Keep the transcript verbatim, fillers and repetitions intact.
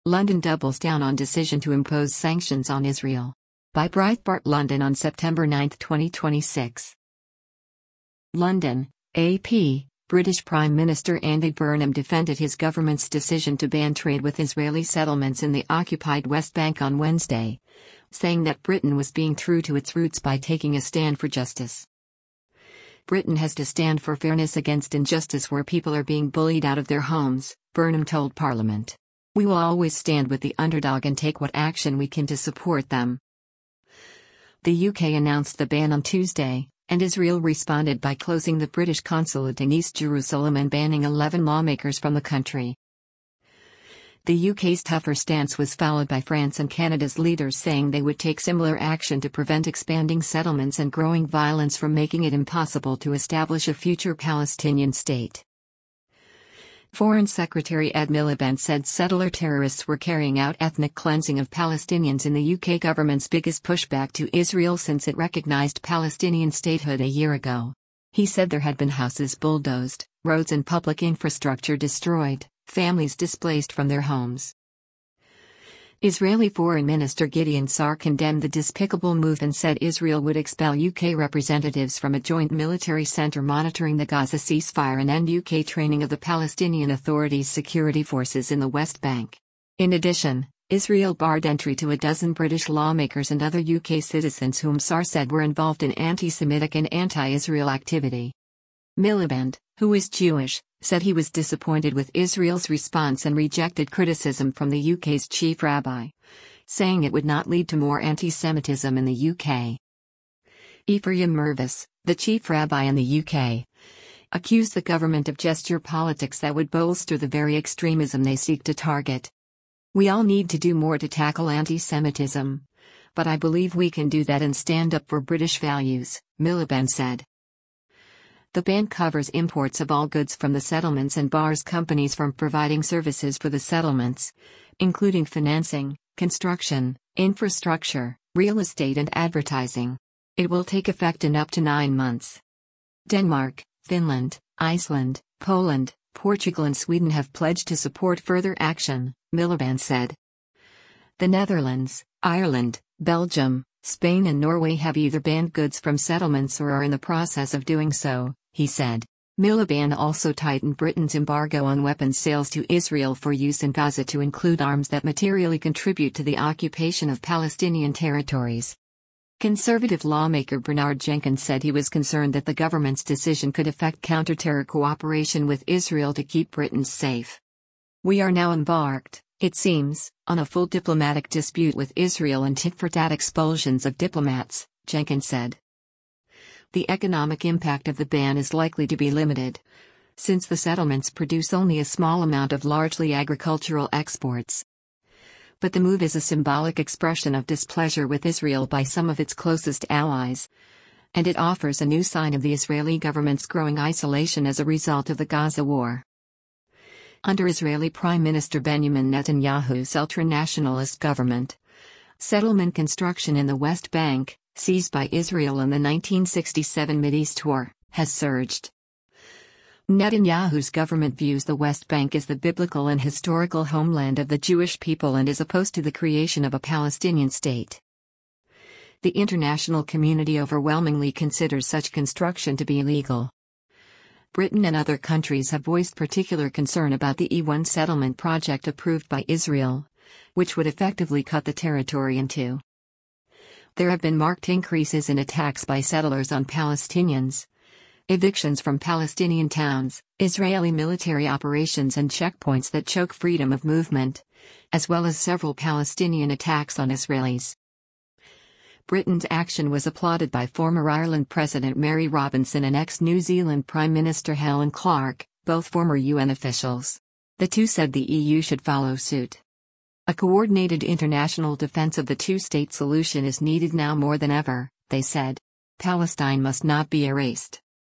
London doubles down on decision to impose sanctions on Israel. By Breitbart London on September ninth twenty twenty-six. London, A P. British Prime Minister Andy Burnham defended his government's decision to ban trade with Israeli settlements in the occupied West Bank on Wednesday, saying that Britain was being true to its roots by taking a stand for justice. Britain has to stand for fairness against injustice where people are being bullied out of their homes, Burnham told Parliament. We will always stand with the underdog and take what action we can to support them. The U K announced the ban on Tuesday, and Israel responded by closing the British consulate in East Jerusalem and banning eleven lawmakers from the country. The U K's tougher stance was followed by France and Canada's leaders saying they would take similar action to prevent expanding settlements and growing violence from making it impossible to establish a future Palestinian state. Foreign Secretary Ed Miliband said settler terrorists were carrying out ethnic cleansing of Palestinians in the U K government's biggest pushback to Israel since it recognized Palestinian statehood a year ago. He said there had been houses bulldozed, roads and public infrastructure destroyed, families displaced from their homes. Israeli Foreign Minister Gideon Sa'ar condemned the despicable move and said Israel would expel U K representatives from a joint military center monitoring the Gaza ceasefire and end U K training of the Palestinian Authority's security forces in the West Bank. In addition, Israel barred entry to a dozen British lawmakers and other U K citizens whom Sa'ar said were involved in anti-Semitic and anti-Israel activity. Miliband, who is Jewish, said he was disappointed with Israel's response and rejected criticism from the U K's chief rabbi, saying it would not lead to more anti-Semitism in the U K. Ephraim Mervis, the chief rabbi in the U K, accused the government of gesture politics that would bolster the very extremism they seek to target. We all need to do more to tackle anti-Semitism, but I believe we can do that and stand up for British values, Miliband said. The ban covers imports of all goods from the settlements and bars companies from providing services for the settlements, including financing, construction, infrastructure, real estate and advertising. It will take effect in up to nine months. Denmark, Finland, Iceland, Poland, Portugal and Sweden have pledged to support further action, Miliband said. The Netherlands, Ireland, Belgium, Spain and Norway have either banned goods from settlements or are in the process of doing so, he said. Miliband also tightened Britain's embargo on weapons sales to Israel for use in Gaza to include arms that materially contribute to the occupation of Palestinian territories. Conservative lawmaker Bernard Jenkins said he was concerned that the government's decision could affect counter-terror cooperation with Israel to keep Britain safe. We are now embarked, it seems, on a full diplomatic dispute with Israel and tit-for-tat expulsions of diplomats, Jenkins said. The economic impact of the ban is likely to be limited, since the settlements produce only a small amount of largely agricultural exports. But the move is a symbolic expression of displeasure with Israel by some of its closest allies, and it offers a new sign of the Israeli government's growing isolation as a result of the Gaza war. Under Israeli Prime Minister Benjamin Netanyahu's ultra-nationalist government, settlement construction in the West Bank, seized by Israel in the nineteen sixty-seven Mideast War, has surged. Netanyahu's government views the West Bank as the biblical and historical homeland of the Jewish people and is opposed to the creation of a Palestinian state. The international community overwhelmingly considers such construction to be illegal. Britain and other countries have voiced particular concern about the E one settlement project approved by Israel, which would effectively cut the territory in two. There have been marked increases in attacks by settlers on Palestinians, evictions from Palestinian towns, Israeli military operations and checkpoints that choke freedom of movement, as well as several Palestinian attacks on Israelis. Britain's action was applauded by former Ireland President Mary Robinson and ex-New Zealand Prime Minister Helen Clark, both former U N officials. The two said the E U should follow suit. A coordinated international defense of the two-state solution is needed now more than ever, they said. Palestine must not be erased.